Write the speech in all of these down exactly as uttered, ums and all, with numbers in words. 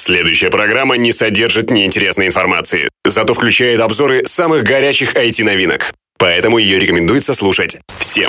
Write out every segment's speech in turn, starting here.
Следующая программа не содержит неинтересной информации, зато включает обзоры самых горячих ай ти-новинок. Поэтому ее рекомендуется слушать всем.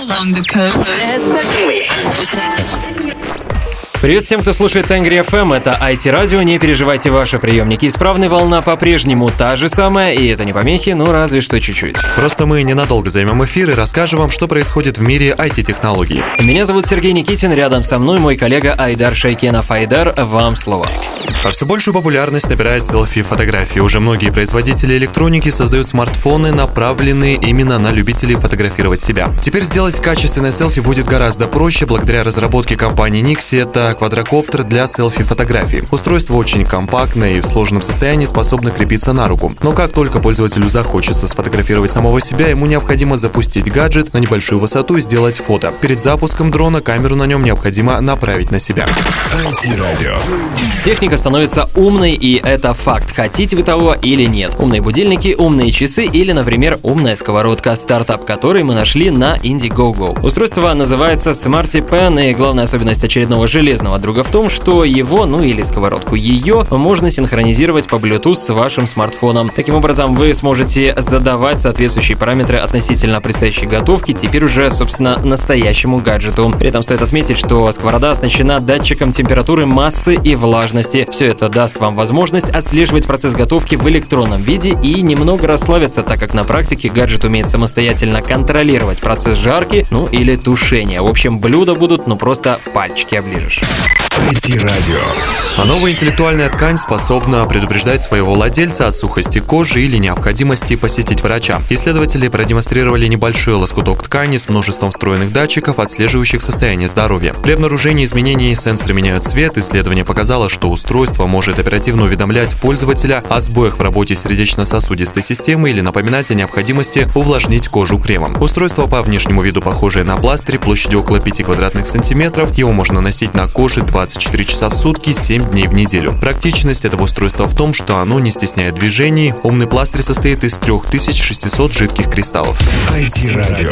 Привет всем, кто слушает Тенгри эф эм, это ай ти-радио, не переживайте, ваши приемники исправны, волна по-прежнему та же самая, и это не помехи, ну разве что чуть-чуть. Просто мы ненадолго займем эфир и расскажем вам, что происходит в мире ай ти-технологий. Меня зовут Сергей Никитин, рядом со мной мой коллега Айдар Шайкенов. Айдар, вам слово. А все большую популярность набирает селфи-фотографии. Уже многие производители электроники создают смартфоны, направленные именно на любителей фотографировать себя. Теперь сделать качественное селфи будет гораздо проще благодаря разработке компании Nixie. Это квадрокоптер для селфи-фотографий. Устройство очень компактное и в сложном состоянии способно крепиться на руку. Но как только пользователю захочется сфотографировать самого себя, ему необходимо запустить гаджет на небольшую высоту и сделать фото. Перед запуском дрона камеру на нем необходимо направить на себя. ай ти-радио. Техника становится умной, и это факт. Хотите вы того или нет. Умные будильники, умные часы или, например, умная сковородка. Стартап, который мы нашли на Indiegogo. Устройство называется SmartyPan, и главная особенность очередного железного друга в том, что его, ну или сковородку ее, можно синхронизировать по Bluetooth с вашим смартфоном. Таким образом, вы сможете задавать соответствующие параметры относительно предстоящей готовки теперь уже, собственно, настоящему гаджету. При этом стоит отметить, что сковорода оснащена датчиком температуры, массы и влажности. Все это даст вам возможность отслеживать процесс готовки в электронном виде и немного расслабиться, так как на практике гаджет умеет самостоятельно контролировать процесс жарки, ну или тушения. В общем, блюда будут, ну просто пальчики оближешь. ай ти-радио. А новая интеллектуальная ткань способна предупреждать своего владельца о сухости кожи или необходимости посетить врача. Исследователи продемонстрировали небольшой лоскуток ткани с множеством встроенных датчиков, отслеживающих состояние здоровья. При обнаружении изменений сенсоры меняют цвет. Исследование показало, что устройство может оперативно уведомлять пользователя о сбоях в работе сердечно-сосудистой системы или напоминать о необходимости увлажнить кожу кремом. Устройство по внешнему виду похожее на пластырь площадью около пяти квадратных сантиметров. Его можно носить на коже двадцать четыре часа в сутки, семь дней в неделю. Практичность этого устройства в том, что оно не стесняет движений. Умный пластырь состоит из трёх тысяч шестисот жидких кристаллов. ай ти-радио.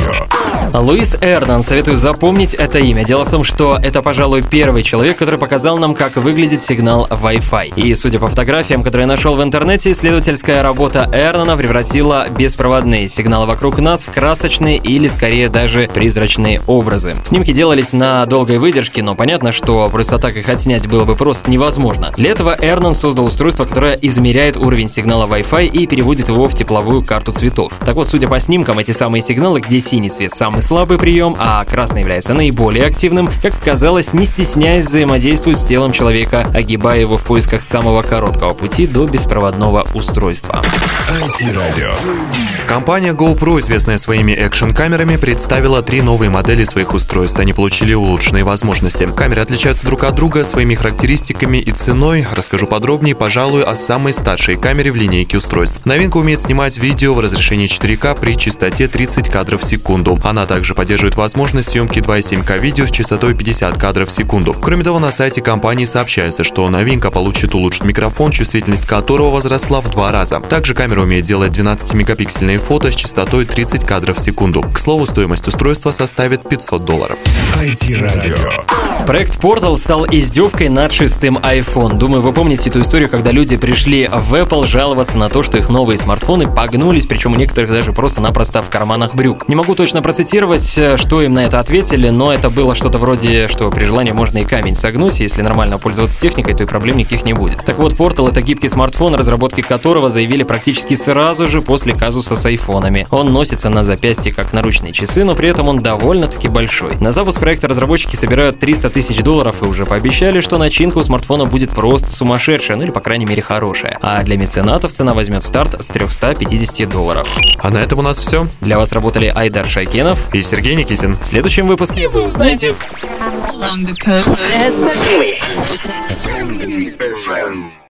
Луис Эрнан, советую запомнить это имя. Дело в том, что это, пожалуй, первый человек, который показал нам, как выглядит сигнал Wi-Fi. И, судя по фотографиям, которые я нашел в интернете, исследовательская работа Эрнана превратила беспроводные сигналы вокруг нас в красочные или, скорее, даже призрачные образы. Снимки делались на долгой выдержке, но понятно, что просто так их отснять было бы просто невозможно. Для этого Эрнан создал устройство, которое измеряет уровень сигнала Wi-Fi и переводит его в тепловую карту цветов. Так вот, судя по снимкам, эти самые сигналы, где синий цвет самый слабый прием, а красный является наиболее активным, как оказалось, не стесняясь, взаимодействует с телом человека, огибая его в поисках самого короткого пути до беспроводного устройства. ай ти-радио. Компания GoPro, известная своими экшн-камерами, представила три новые модели своих устройств. Они получили улучшенные возможности. Камеры отличаются друг от друга своими характеристиками и ценой. Расскажу подробнее, пожалуй, о самой старшей камере в линейке устройств. Новинка умеет снимать видео в разрешении четыре ка при частоте тридцать кадров в секунду. Она также поддерживает возможность съемки два и семь ка видео с частотой пятьдесят кадров в секунду. Кроме того, на сайте компании сообщается, что новинка получит улучшенный микрофон, чувствительность которого возросла в два раза. Также камера умеет делать двенадцатимегапиксельные фото с частотой тридцать кадров в секунду. К слову, стоимость устройства составит пятьсот долларов. ай ти-радио. Проект Portal стал издевкой над шестым iPhone. Думаю, вы помните эту историю, когда люди пришли в Apple жаловаться на то, что их новые смартфоны погнулись, причем у некоторых даже просто-напросто в карманах брюк. Не могу точно процитировать, что им на это ответили, но это было что-то вроде, что при желании можно и камень согнуть, если нормально пользоваться техникой, то и проблем никаких не будет. Так вот, Portal — это гибкий смартфон, разработки которого заявили практически сразу же после казуса с айфонами. Он носится на запястье как наручные часы, но при этом он довольно-таки большой. На запуск проекта разработчики собирают триста тысяч долларов и уже пообещали, что начинка у смартфона будет просто сумасшедшая, ну или по крайней мере хорошая. А для меценатов цена возьмет старт с триста пятьдесят долларов. А на этом у нас все. Для вас работали Айдар Шайкенов И Сергей Никитин. В следующем выпуске вы узнаете...